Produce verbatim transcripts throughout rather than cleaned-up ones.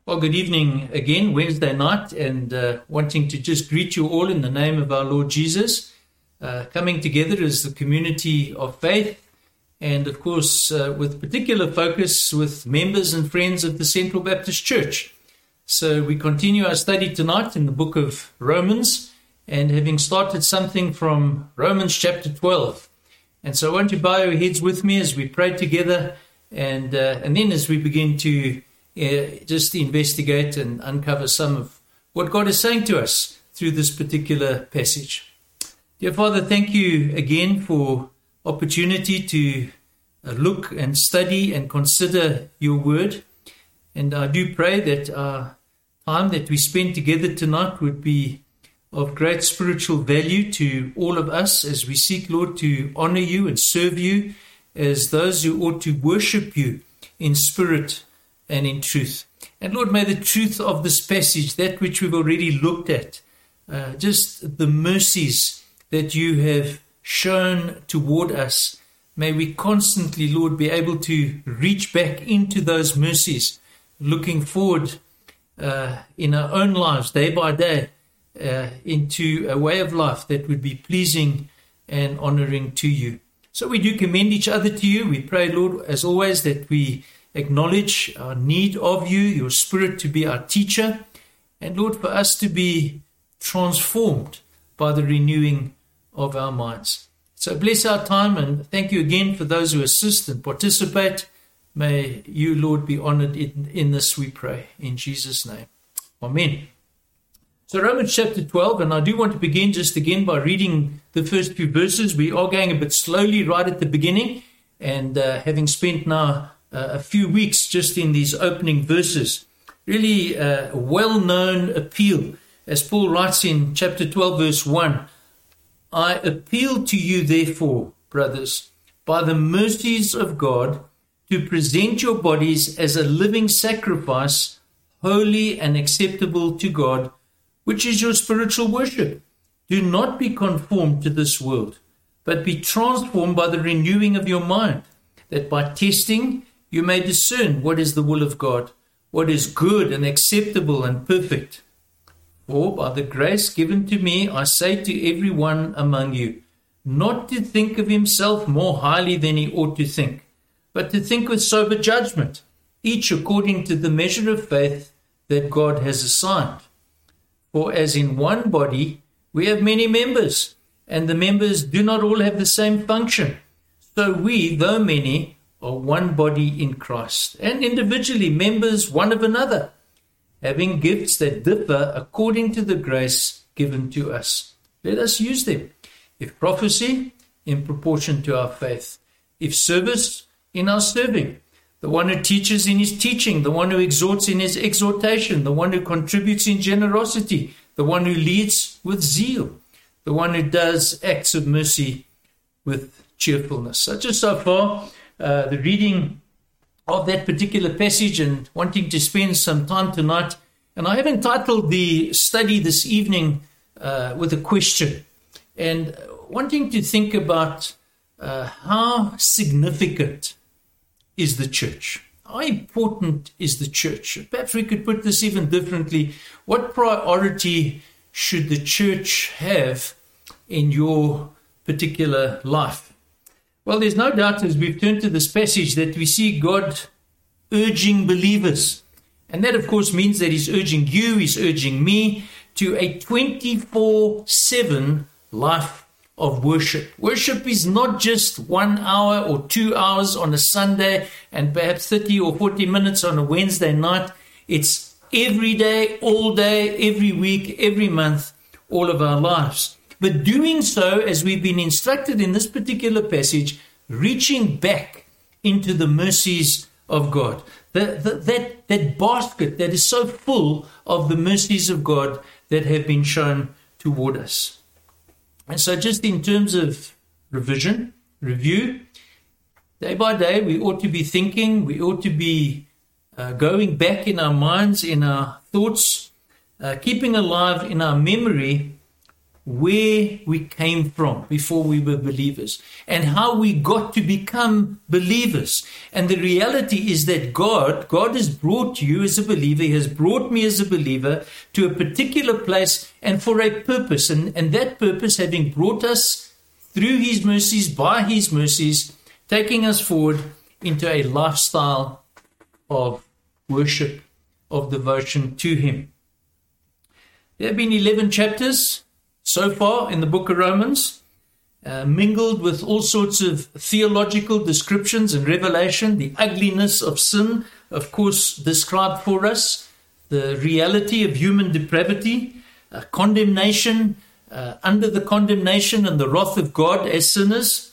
Well, good evening again, Wednesday night, and uh, wanting to just greet you all in the name of our Lord Jesus, uh, coming together as the community of faith, and of course uh, with particular focus with members and friends of the Central Baptist Church. So we continue our study tonight in the book of Romans, and having started something from Romans chapter twelve. And so won't you bow your heads with me as we pray together, and uh, and then as we begin to Uh, just investigate and uncover some of what God is saying to us through this particular passage. Dear Father, thank you again for opportunity to uh, look and study and consider your word. And I do pray that our time that we spend together tonight would be of great spiritual value to all of us as we seek, Lord, to honor you and serve you as those who ought to worship you in spirit and in truth. And Lord, may the truth of this passage, that which we've already looked at, uh, just the mercies that you have shown toward us, may we constantly, Lord, be able to reach back into those mercies, looking forward uh, in our own lives, day by day, uh, into a way of life that would be pleasing and honoring to you. So we do commend each other to you. We pray, Lord, as always, that we acknowledge our need of you, your Spirit to be our teacher, and Lord, for us to be transformed by the renewing of our minds. So bless our time, and thank you again for those who assist and participate. May you, Lord, be honored in, in this, we pray, in Jesus' name. Amen. So Romans chapter twelve, and I do want to begin just again by reading the first few verses. We are going a bit slowly right at the beginning, and uh, having spent now Uh, a few weeks just in these opening verses, really uh, a well-known appeal, as Paul writes in chapter twelve, verse one, I appeal to you, therefore, brothers, by the mercies of God, to present your bodies as a living sacrifice, holy and acceptable to God, which is your spiritual worship. Do not be conformed to this world, but be transformed by the renewing of your mind, that by testing you may discern what is the will of God, what is good and acceptable and perfect. For by the grace given to me, I say to every one among you, not to think of himself more highly than he ought to think, but to think with sober judgment, each according to the measure of faith that God has assigned. For as in one body we have many members, and the members do not all have the same function. So we, though many, are one body in Christ, and individually members one of another, having gifts that differ according to the grace given to us. Let us use them. If prophecy, in proportion to our faith. If service, in our serving. The one who teaches in his teaching, the one who exhorts in his exhortation, the one who contributes in generosity, the one who leads with zeal, the one who does acts of mercy with cheerfulness. So just so far, Uh, the reading of that particular passage, and wanting to spend some time tonight. And I have entitled the study this evening uh, with a question, and wanting to think about uh, how significant is the church? How important is the church? Perhaps we could put this even differently. What priority should the church have in your particular life? Well, there's no doubt as we've turned to this passage that we see God urging believers. And that, of course, means that he's urging you, he's urging me to a twenty-four seven life of worship. Worship is not just one hour or two hours on a Sunday and perhaps thirty or forty minutes on a Wednesday night. It's every day, all day, every week, every month, all of our lives. But doing so, as we've been instructed in this particular passage, reaching back into the mercies of God. The, the, that, that basket that is so full of the mercies of God that have been shown toward us. And so just in terms of revision, review, day by day we ought to be thinking, we ought to be uh, going back in our minds, in our thoughts, uh, keeping alive in our memory where we came from before we were believers and how we got to become believers. And the reality is that God, God has brought you as a believer, He has brought me as a believer to a particular place and for a purpose. And, and that purpose, having brought us through His mercies, by His mercies, taking us forward into a lifestyle of worship, of devotion to Him. There have been eleven chapters so far in the book of Romans, uh, mingled with all sorts of theological descriptions and revelation, the ugliness of sin, of course, described for us, the reality of human depravity, uh, condemnation, uh, under the condemnation and the wrath of God as sinners.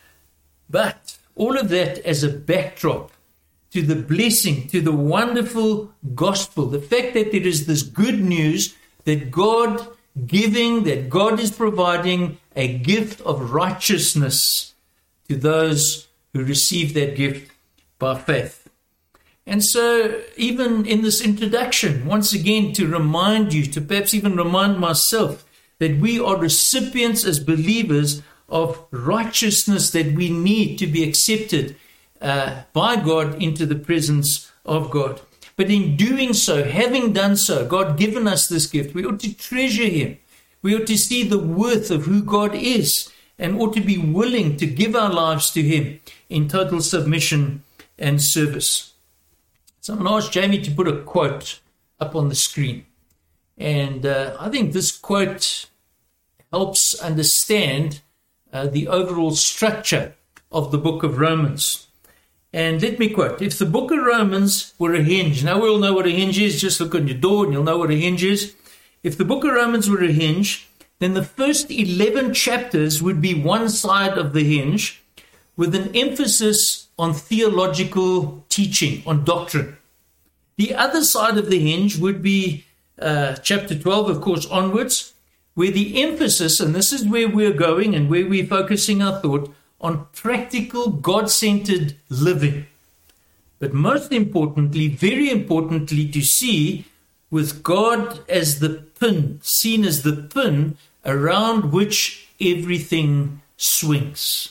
But all of that as a backdrop to the blessing, to the wonderful gospel, the fact that there is this good news that God giving, that God is providing a gift of righteousness to those who receive that gift by faith. And so even in this introduction, once again, to remind you, to perhaps even remind myself, that we are recipients as believers of righteousness that we need to be accepted uh, by God into the presence of God. But in doing so, having done so, God given us this gift, we ought to treasure Him. We ought to see the worth of who God is and ought to be willing to give our lives to Him in total submission and service. So I'm going to ask Jamie to put a quote up on the screen. And uh, I think this quote helps understand uh, the overall structure of the book of Romans. And let me quote, if the book of Romans were a hinge, now we all know what a hinge is, just look on your door and you'll know what a hinge is. If the book of Romans were a hinge, then the first eleven chapters would be one side of the hinge with an emphasis on theological teaching, on doctrine. The other side of the hinge would be uh, chapter twelve, of course, onwards, where the emphasis, and this is where we're going and where we're focusing our thought, on practical, God-centered living. But most importantly, very importantly, to see with God as the pin, seen as the pin around which everything swings.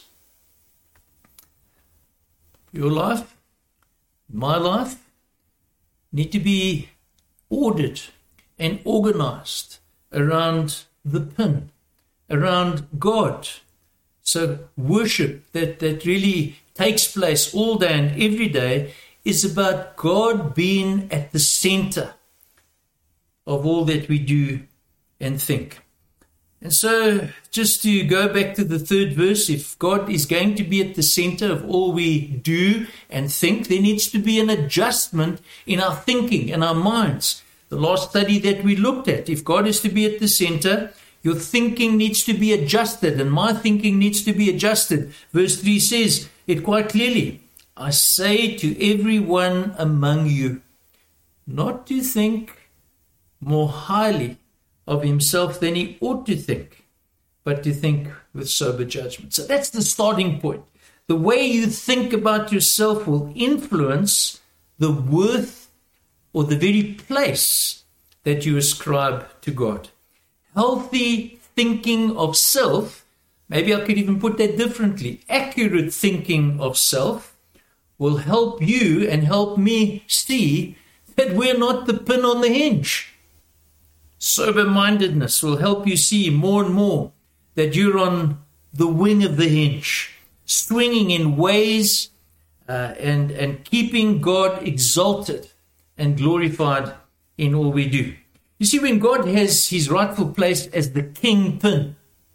Your life, my life, need to be ordered and organized around the pin, around God. So worship that, that really takes place all day and every day is about God being at the center of all that we do and think. And so just to go back to the third verse, if God is going to be at the center of all we do and think, there needs to be an adjustment in our thinking and our minds. The last study that we looked at, if God is to be at the center, your thinking needs to be adjusted, and my thinking needs to be adjusted. Verse three says it quite clearly. I say to everyone among you, not to think more highly of himself than he ought to think, but to think with sober judgment. So that's the starting point. The way you think about yourself will influence the worth or the very place that you ascribe to God. Healthy thinking of self, maybe I could even put that differently, accurate thinking of self will help you and help me see that we're not the pin on the hinge. Sober-mindedness will help you see more and more that you're on the wing of the hinge, swinging in ways uh, and, and keeping God exalted and glorified in all we do. You see, when God has his rightful place as the kingpin,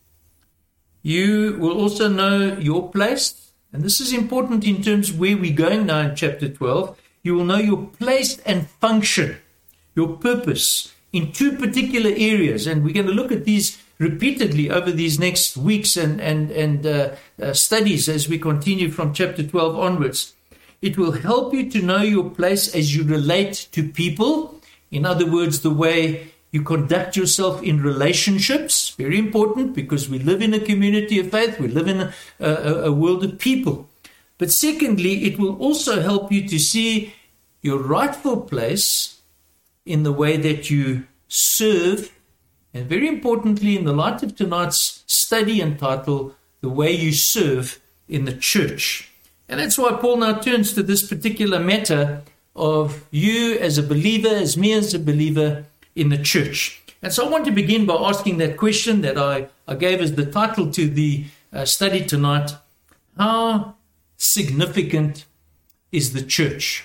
you will also know your place. And this is important in terms of where we're going now in chapter twelve. You will know your place and function, your purpose in two particular areas. And we're going to look at these repeatedly over these next weeks and, and, and uh, uh, studies as we continue from chapter twelve onwards. It will help you to know your place as you relate to people. In other words, the way you conduct yourself in relationships, very important because we live in a community of faith, we live in a, a, a world of people. But secondly, it will also help you to see your rightful place in the way that you serve And very importantly, in the light of tonight's study entitled, The Way You Serve in the Church. And that's why Paul now turns to this particular matter of you as a believer, as me as a believer in the church. And so I want to begin by asking that question that I, I gave as the title to the uh, study tonight. How significant is the church?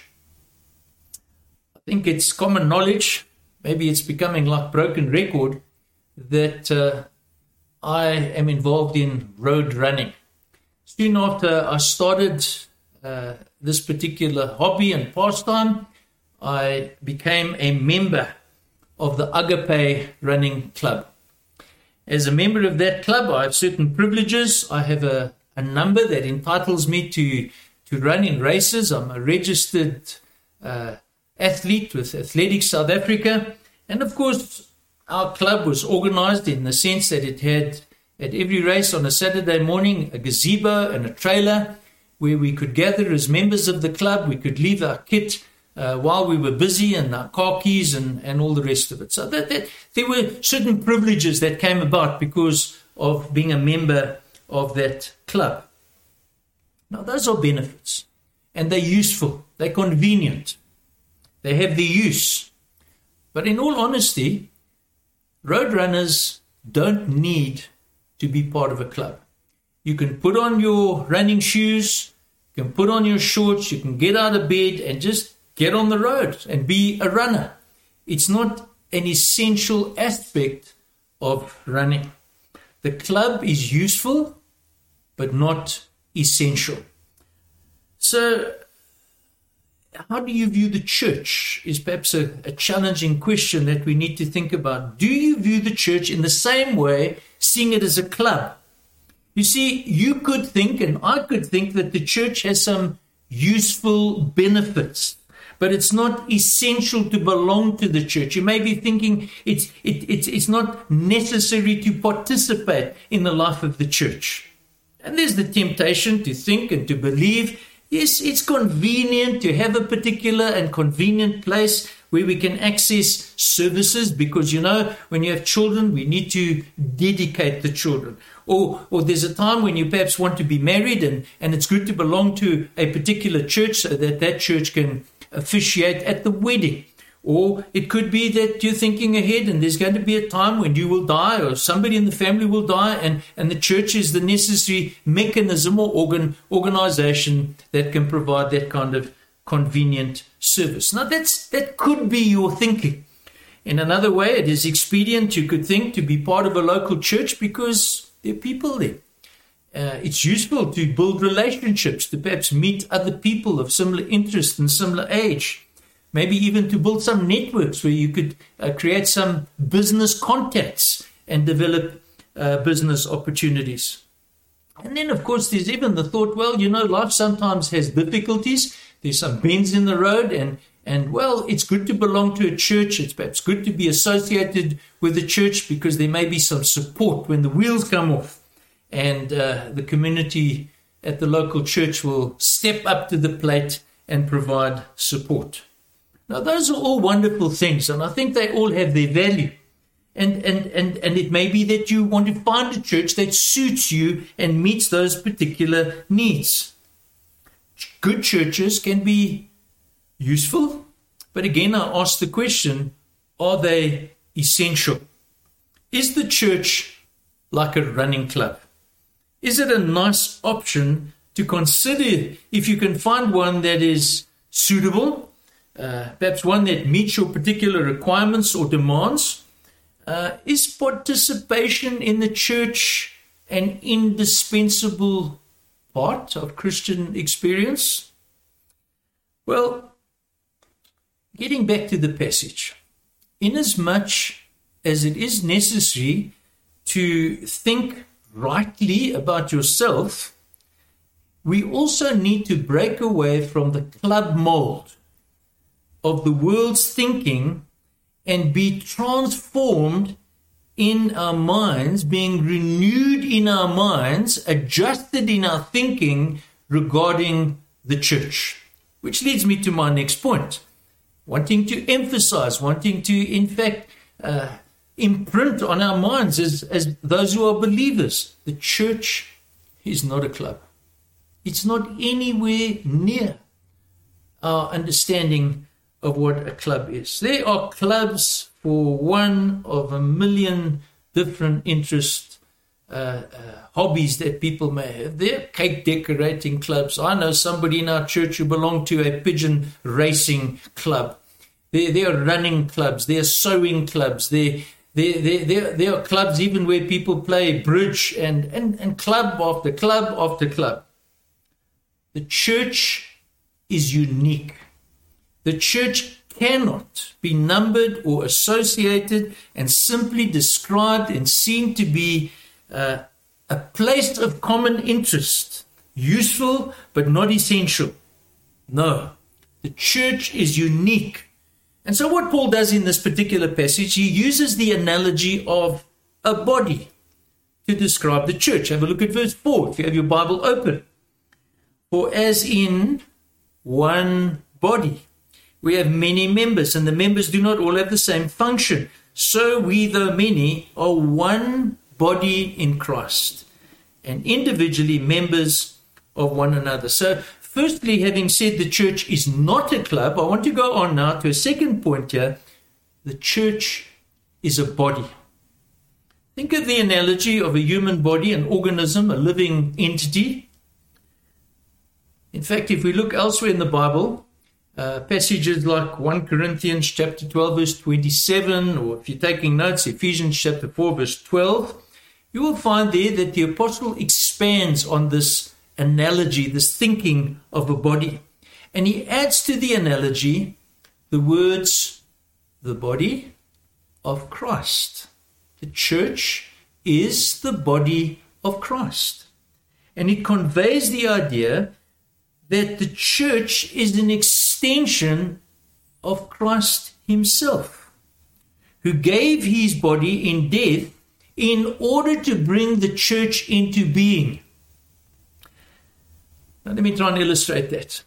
I think it's common knowledge, maybe it's becoming like broken record, that uh, I am involved in road running. Soon after I started uh, this particular hobby and pastime, I became a member of the Agape Running Club. As a member of that club, I have certain privileges. I have a, a number that entitles me to, to run in races. I'm a registered uh, athlete with Athletics South Africa. And of course, our club was organized in the sense that it had at every race on a Saturday morning a gazebo and a trailer where we could gather as members of the club. We could leave our kit Uh, while we were busy, and our car keys and, and all the rest of it. So that, that there were certain privileges that came about because of being a member of that club. Now, those are benefits, and they're useful, they're convenient, they have their use. But in all honesty, road runners don't need to be part of a club. You can put on your running shoes, you can put on your shorts, you can get out of bed and just get on the road and be a runner. It's not an essential aspect of running. The club is useful, but not essential. So, how do you view the church is perhaps a, a challenging question that we need to think about. Do you view the church in the same way, seeing it as a club? You see, you could think, and I could think, that the church has some useful benefits, but it's not essential to belong to the church. You may be thinking it's it, it's it's not necessary to participate in the life of the church. And there's the temptation to think and to believe, yes, it's convenient to have a particular and convenient place where we can access services, because, you know, when you have children, we need to dedicate the children. Or or there's a time when you perhaps want to be married, and, and it's good to belong to a particular church so that that church can officiate at the wedding. Or it could be that you're thinking ahead and there's going to be a time when you will die, or somebody in the family will die, and, and the church is the necessary mechanism or organ organization that can provide that kind of convenient service. Now that's that could be your thinking. In another way, it is expedient, you could think, to be part of a local church because there are people there. Uh, it's useful to build relationships, to perhaps meet other people of similar interest and similar age. Maybe even to build some networks where you could uh, create some business contacts and develop uh, business opportunities. And then, of course, there's even the thought, well, you know, life sometimes has difficulties. There's some bends in the road, and, and well, it's good to belong to a church. It's perhaps good to be associated with the church because there may be some support when the wheels come off. And uh, the community at the local church will step up to the plate and provide support. Now, those are all wonderful things, and I think they all have their value. And, and, and, and it may be that you want to find a church that suits you and meets those particular needs. Good churches can be useful, but again, I ask the question, are they essential? Is the church like a running club? Is it a nice option to consider if you can find one that is suitable, uh, perhaps one that meets your particular requirements or demands? Uh, is participation in the church an indispensable part of Christian experience? Well, getting back to the passage, inasmuch as it is necessary to think rightly about yourself, we also need to break away from the club mold of the world's thinking and be transformed in our minds, being renewed in our minds, adjusted in our thinking regarding the church. Which leads me to my next point, wanting to emphasize, wanting to, in fact, uh, imprint on our minds as, as those who are believers. The church is not a club. It's not anywhere near our understanding of what a club is. There are clubs for one of a million different interests, uh, uh, hobbies that people may have. There are cake decorating clubs. I know somebody in our church who belonged to a pigeon racing club. There, there are running clubs. There are sewing clubs. There, there, there, there, there are clubs even where people play bridge and, and, and club after club after club. The church is unique. The church cannot be numbered or associated and simply described and seen to be uh, a place of common interest, useful but not essential. No, the church is unique. And so what Paul does in this particular passage, he uses the analogy of a body to describe the church. Have a look at verse four, if you have your Bible open. For as in one body, we have many members, and the members do not all have the same function. So we, though many, are one body in Christ, and individually members of one another. So, firstly, having said the church is not a club, I want to go on now to a second point here. The church is a body. Think of the analogy of a human body, an organism, a living entity. In fact, if we look elsewhere in the Bible, Uh, passages like First Corinthians chapter twelve, verse twenty-seven, or if you're taking notes, Ephesians chapter four, verse twelve, you will find there that the apostle expands on this analogy, this thinking of a body. And he adds to the analogy the words, the body of Christ. The church is the body of Christ. And it conveys the idea that the church is an extension of Christ himself, who gave his body in death in order to bring the church into being. Now let me try and illustrate that.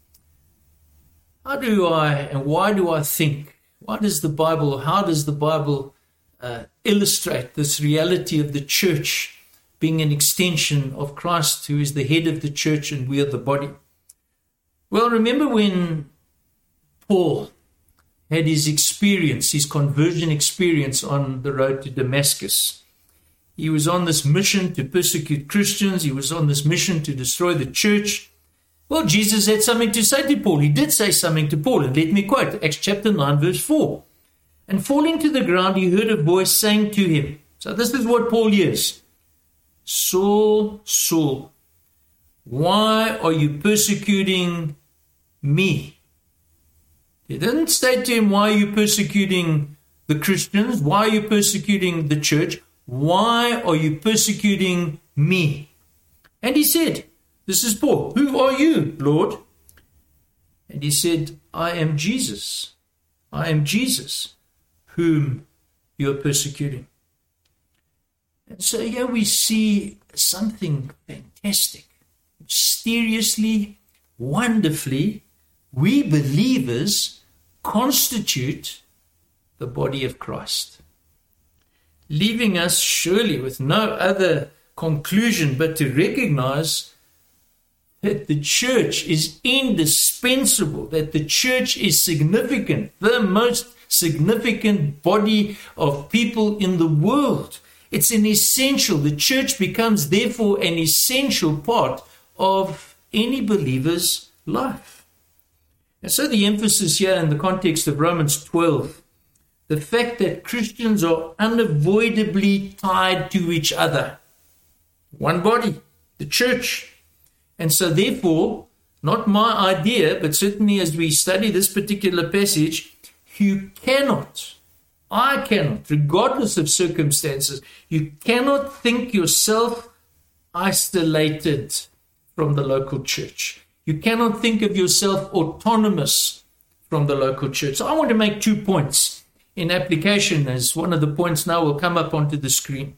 How do I and why do I think, why does the Bible, how does the Bible uh, illustrate this reality of the church being an extension of Christ, who is the head of the church and we are the body? Well, remember when Paul had his experience, his conversion experience on the road to Damascus. He was on this mission to persecute Christians. He was on this mission to destroy the church. Well, Jesus had something to say to Paul. He did say something to Paul. And let me quote Acts chapter nine, verse four. And falling to the ground, he heard a voice saying to him. So this is what Paul hears. Saul, Saul, why are you persecuting me? He didn't say to him, why are you persecuting the Christians? Why are you persecuting the church? Why are you persecuting me? And he said, this is Paul, who are you, Lord? And he said, I am Jesus. I am Jesus, whom you are persecuting. And so here we see something fantastic, mysteriously, wonderfully. We believers constitute the body of Christ, leaving us surely with no other conclusion but to recognize that the church is indispensable, that the church is significant, the most significant body of people in the world. It's an essential. The church becomes therefore an essential part of any believer's life. And so the emphasis here in the context of Romans twelve, the fact that Christians are unavoidably tied to each other. One body, the church. And so therefore, not my idea, but certainly as we study this particular passage, you cannot, I cannot, regardless of circumstances, you cannot think yourself isolated from the local church. You cannot think of yourself autonomous from the local church. So I want to make two points in application, as one of the points now will come up onto the screen.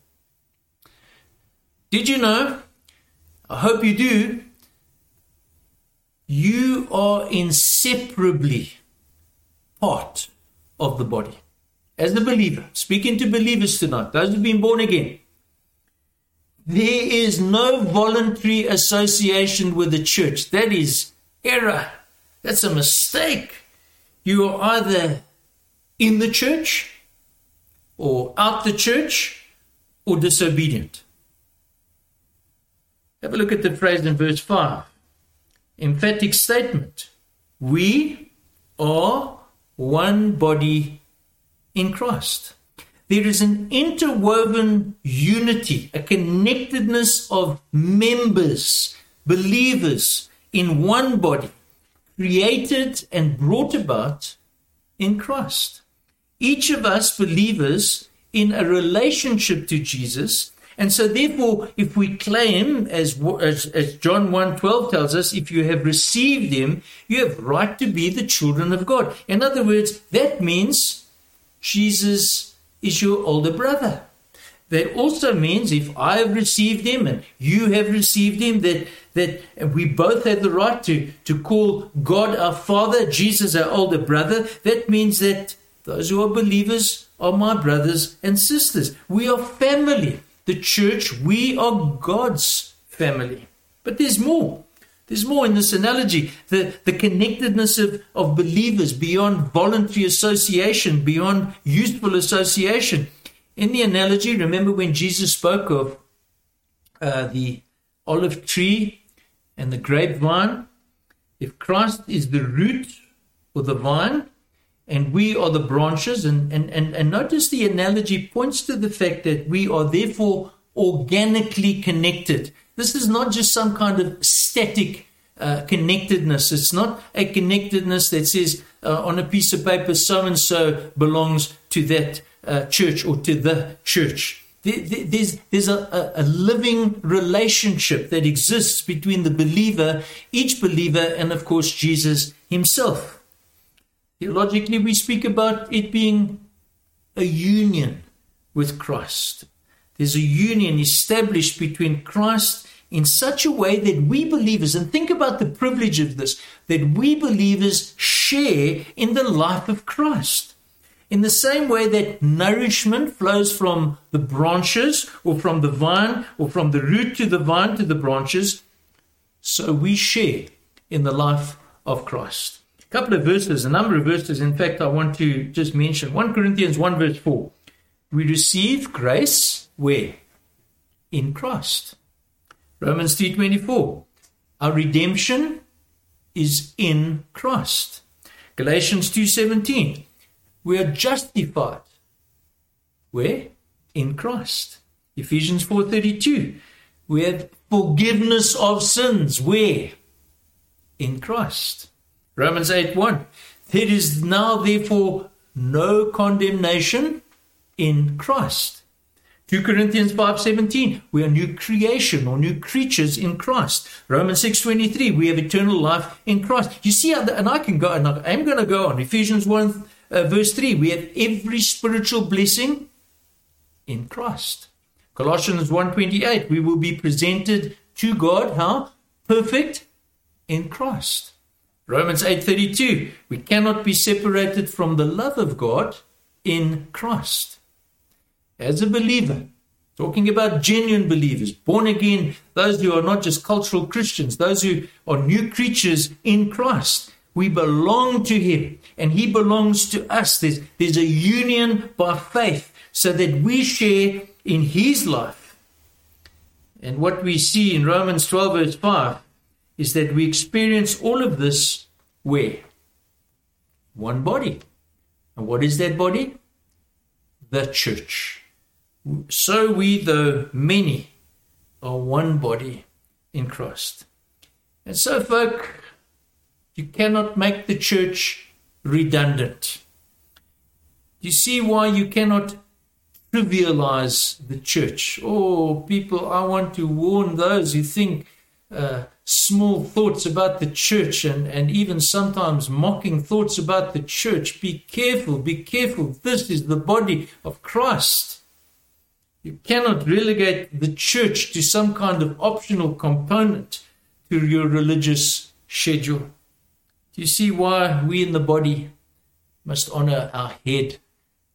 Did you know? I hope you do. You are inseparably part of the body. as a believer, speaking to believers tonight, those who've been born again, there is no voluntary association with the church. That is error. That's a mistake. You are either in the church or out the church or disobedient. Have a look at the phrase in verse five. Emphatic statement. We are one body in Christ. There is an interwoven unity, a connectedness of members, believers in one body, created and brought about in Christ. Each of us believers in a relationship to Jesus. And so therefore, if we claim, as, as, as John one twelve tells us, if you have received him, you have right to be the children of God. In other words, that means Jesus is your older brother. That also means if I have received him and you have received him, that, that we both have the right to, to call God our Father, Jesus our older brother. That means that those who are believers are my brothers and sisters. We are family. The church, we are God's family. But there's more. There's more in this analogy. The, the connectedness of, of believers beyond voluntary association, beyond useful association. In the analogy, remember when Jesus spoke of uh, the olive tree and the grapevine? If Christ is the root or the vine, and we are the branches, and, and, and, and notice the analogy points to the fact that we are therefore organically connected. This is not just some kind of static uh, connectedness. It's not a connectedness that says uh, on a piece of paper, so-and-so belongs to that uh, church or to the church. There, there, there's there's a, a living relationship that exists between the believer, each believer, and of course Jesus himself. Theologically, we speak about it being a union with Christ. There's a union established between Christ in such a way that we believers, and think about the privilege of this, that we believers share in the life of Christ. In the same way that nourishment flows from the branches or from the vine or from the root to the vine to the branches, so we share in the life of Christ. A couple of verses, a number of verses, in fact, I want to just mention. First Corinthians one verse four. We receive grace where? In Christ. Romans three twenty-four. Our redemption is in Christ. Galatians two seventeen. We are justified. Where? In Christ. Ephesians four thirty-two. We have forgiveness of sins. Where? In Christ. Romans eight one. There is now therefore no condemnation in Christ. Second Corinthians five seventeen. We are new creation or new creatures in Christ. Romans six twenty-three. We have eternal life in Christ. You see how, the, and I can go, and I'm going to go on. Ephesians one uh, verse three. We have every spiritual blessing in Christ. Colossians one twenty-eight. We will be presented to God, how? Perfect in Christ. Romans eight thirty-two. We cannot be separated from the love of God in Christ. As a believer, talking about genuine believers, born again, those who are not just cultural Christians, those who are new creatures in Christ, we belong to him and he belongs to us. There's, there's a union by faith so that we share in his life. And what we see in Romans twelve verse five is that we experience all of this where? One body. And what is that body? The church. So we, though many, are one body in Christ. And so, folk, you cannot make the church redundant. You see why you cannot trivialize the church. Oh, people, I want to warn those who think uh, small thoughts about the church and, and even sometimes mocking thoughts about the church. Be careful, be careful. This is the body of Christ. You cannot relegate the church to some kind of optional component to your religious schedule. Do you see why we in the body must honor our head,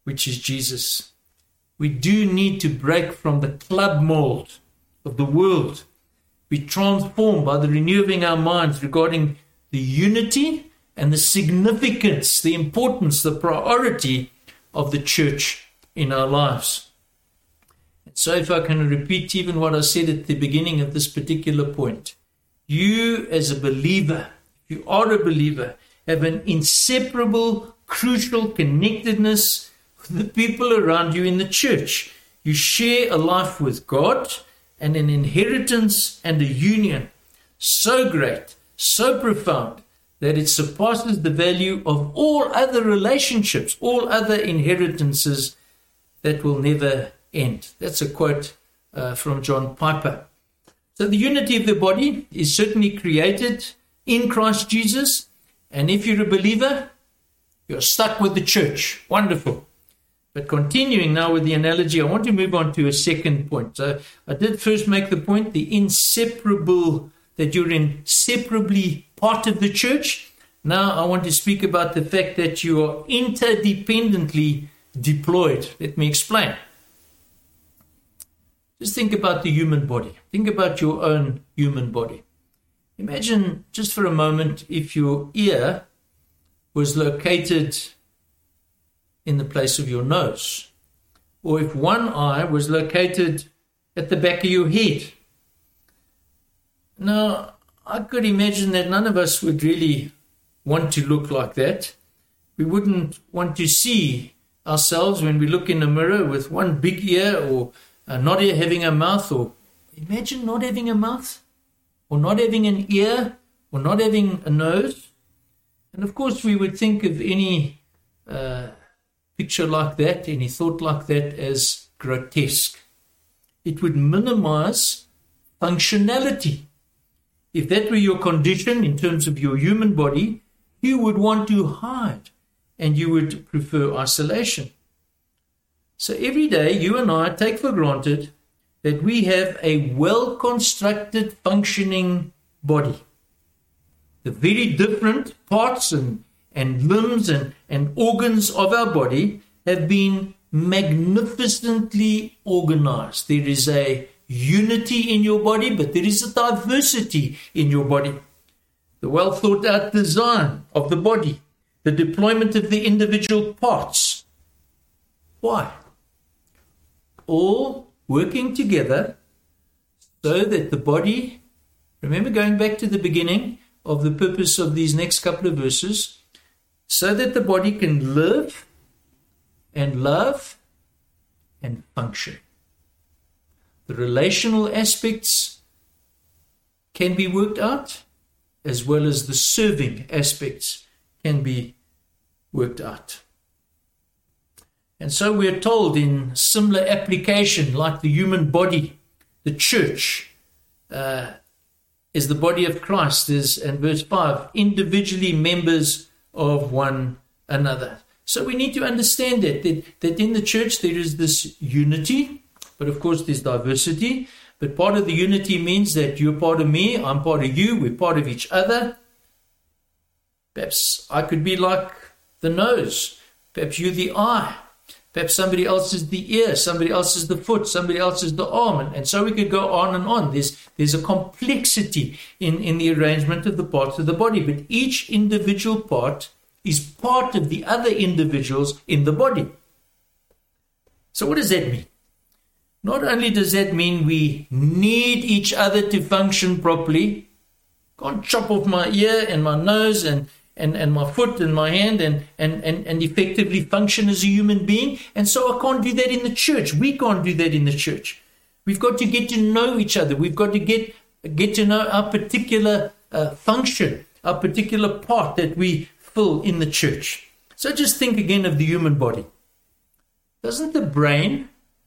which is Jesus. We do need to break from the club mold of the world. Be transformed by the renewing our minds regarding the unity and the significance, the importance, the priority of the church in our lives. And so if I can repeat even what I said at the beginning of this particular point, you as a believer, if you are a believer, have an inseparable, crucial connectedness with the people around you in the church. You share a life with God and an inheritance and a union so great, so profound, that it surpasses the value of all other relationships, all other inheritances that will never end. That's a quote uh, from John Piper. So the unity of the body is certainly created in Christ Jesus. And if you're a believer, you're stuck with the church. Wonderful. But continuing now with the analogy, I want to move on to a second point. So I did first make the point, the inseparable, that you're inseparably part of the church. Now I want to speak about the fact that you are interdependently deployed. Let me explain. Just think about the human body. Think about your own human body. Imagine just for a moment if your ear was located in the place of your nose, or if one eye was located at the back of your head. Now, I could imagine that none of us would really want to look like that. We wouldn't want to see ourselves when we look in a mirror with one big ear, or uh, not having a mouth, or imagine not having a mouth, or not having an ear, or not having a nose. And of course, we would think of any uh, picture like that, any thought like that, as grotesque. It would minimize functionality. If that were your condition in terms of your human body, you would want to hide and you would prefer isolation. So every day, you and I take for granted that we have a well-constructed, functioning body. The very different parts and, and limbs and, and organs of our body have been magnificently organized. There is a unity in your body, but there is a diversity in your body. The well thought out design of the body, the deployment of the individual parts. Why? All working together so that the body, remember going back to the beginning of the purpose of these next couple of verses, so that the body can live and love and function. The relational aspects can be worked out, as well as the serving aspects can be worked out. And so we are told in similar application, like the human body, the church uh, is the body of Christ, is, and verse five, individually members of one another. So we need to understand that, that, that in the church there is this unity, but of course there's diversity. But part of the unity means that you're part of me, I'm part of you, we're part of each other. Perhaps I could be like the nose, perhaps you're the eye, perhaps somebody else is the ear, somebody else is the foot, somebody else is the arm, and, and so we could go on and on. There's, there's a complexity in, in the arrangement of the parts of the body, but each individual part is part of the other individuals in the body. So what does that mean? Not only does that mean we need each other to function properly. Can't chop off my ear and my nose and, and, and my foot and my hand and, and, and, and effectively function as a human being. And so I can't do that in the church. We can't do that in the church. We've got to get to know each other. We've got to get, get to know our particular uh, function, our particular part that we fill in the church. So just think again of the human body. Doesn't the brain,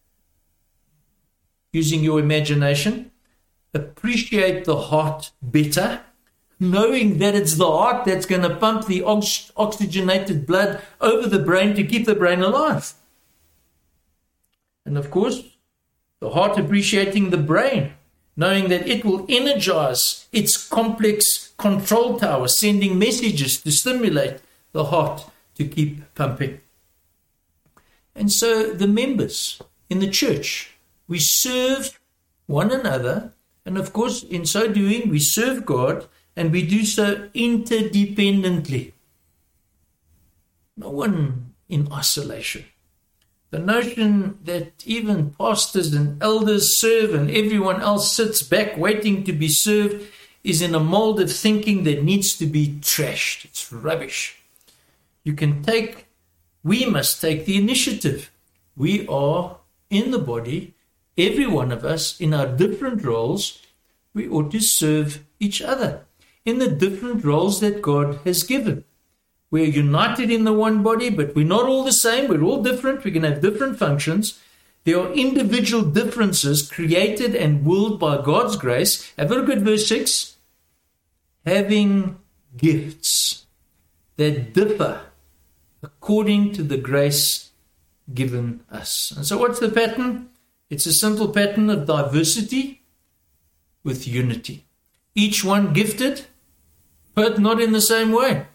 using your imagination, appreciate the heart better, knowing that it's the heart that's going to pump the ox- oxygenated blood over the brain to keep the brain alive? And of course, the heart appreciating the brain, knowing that it will energize its complex control tower, sending messages to stimulate the heart to keep pumping. And so the members in the church, we serve one another. And of course, in so doing, we serve God, and we do so interdependently. No one in isolation. The notion that even pastors and elders serve and everyone else sits back waiting to be served is in a mold of thinking that needs to be trashed. It's rubbish. You can take, we must take the initiative. We are in the body, every one of us in our different roles. We ought to serve each other in the different roles that God has given. We're united in the one body, but we're not all the same. We're all different. We can have different functions. There are individual differences created and willed by God's grace. Have a look at verse six. Having gifts that differ according to the grace given us. And so what's the pattern? It's a simple pattern of diversity with unity. Each one gifted, but not in the same way.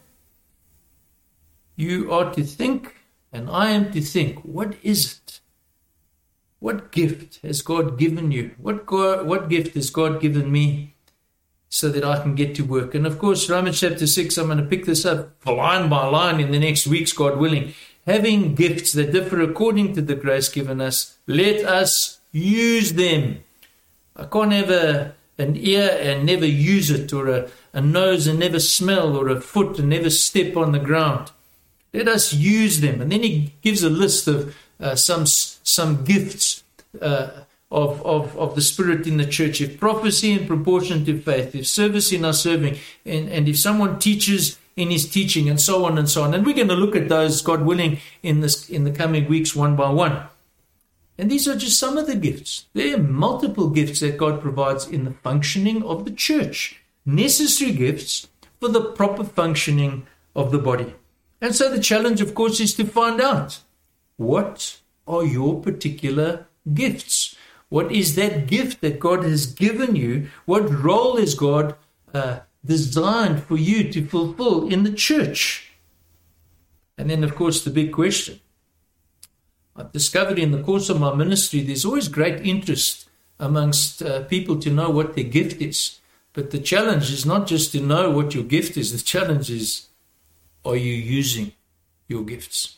You are to think, and I am to think, what is it? What gift has God given you? What, God, what gift has God given me so that I can get to work? And of course, Romans chapter six, I'm going to pick this up line by line in the next weeks, God willing. Having gifts that differ according to the grace given us, let us use them. I can't have a, an ear and never use it, or a, a nose and never smell, or a foot and never step on the ground. Let us use them. And then he gives a list of uh, some some gifts uh, of, of, of the Spirit in the church. If prophecy in proportion to faith, if service in our serving, and, and if someone teaches in his teaching, and so on and so on. And we're going to look at those, God willing, in this in the coming weeks one by one. And these are just some of the gifts. There are multiple gifts that God provides in the functioning of the church. Necessary gifts for the proper functioning of the body. And so the challenge, of course, is to find out, what are your particular gifts? What is that gift that God has given you? What role is God uh, designed for you to fulfill in the church? And then, of course, the big question. I've discovered in the course of my ministry, there's always great interest amongst uh, people to know what their gift is. But the challenge is not just to know what your gift is. The challenge is, are you using your gifts?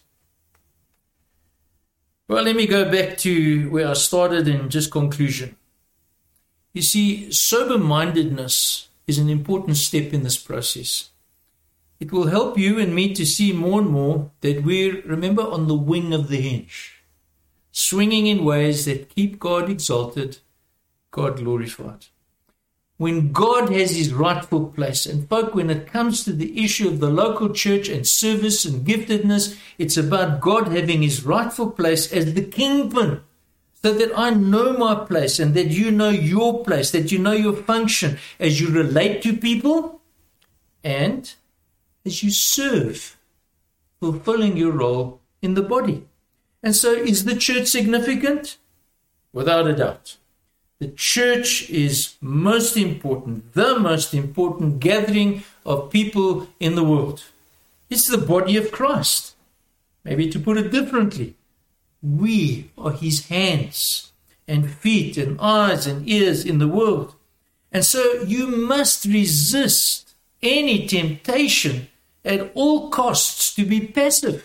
Well, let me go back to where I started in just conclusion. You see, sober-mindedness is an important step in this process. It will help you and me to see more and more that we're, remember, on the wing of the hinge, swinging in ways that keep God exalted, God glorified. When God has his rightful place, and folk, when it comes to the issue of the local church and service and giftedness, it's about God having his rightful place as the kingpin, so that I know my place and that you know your place, that you know your function as you relate to people and as you serve, fulfilling your role in the body. And so is the church significant? Without a doubt. The church is most important, the most important gathering of people in the world. It's the body of Christ. Maybe to put it differently, we are his hands and feet and eyes and ears in the world. And so you must resist any temptation at all costs to be passive,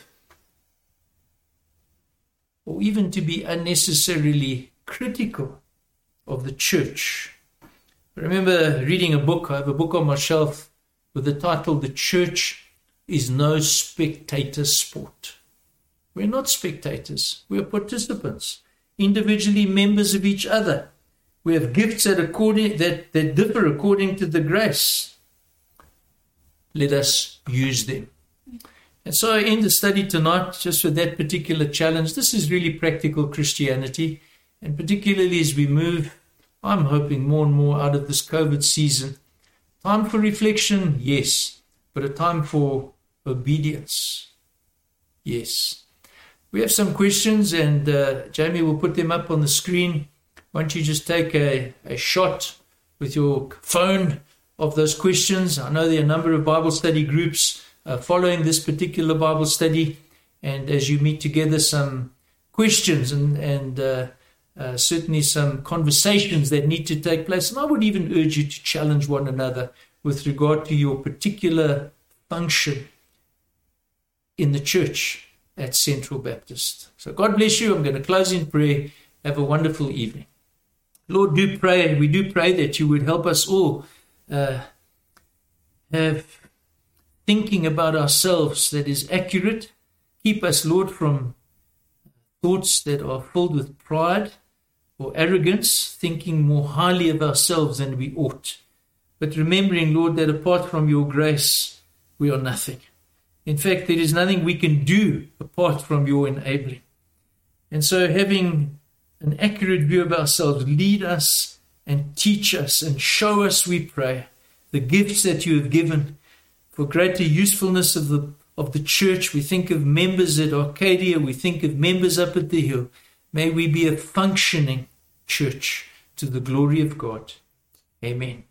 or even to be unnecessarily critical of the church. I remember reading a book. I have a book on my shelf with the title, "The Church is No Spectator Sport." We're not spectators. We're participants, individually members of each other. We have gifts that, according, that, that differ according to the grace. Let us use them. And so I end the study tonight just with that particular challenge. This is really practical Christianity. And particularly as we move, I'm hoping, more and more out of this COVID season. Time for reflection, yes. But a time for obedience, yes. We have some questions, and uh, Jamie will put them up on the screen. Why don't you just take a, a shot with your phone of those questions? I know there are a number of Bible study groups uh, following this particular Bible study. And as you meet together, some questions and, and uh, uh, certainly some conversations that need to take place. And I would even urge you to challenge one another with regard to your particular function in the church at Central Baptist. So God bless you. I'm going to close in prayer. Have a wonderful evening. Lord, do pray, we do pray that you would help us all uh, have thinking about ourselves that is accurate. Keep us, Lord, from thoughts that are filled with pride or arrogance, thinking more highly of ourselves than we ought. But remembering, Lord, that apart from your grace, we are nothing. In fact, there is nothing we can do apart from your enabling. And so having an accurate view of ourselves, lead us and teach us and show us, we pray, the gifts that you have given for greater usefulness of the of the church. We think of members at Arcadia. We think of members up at the hill. May we be a functioning church to the glory of God. Amen.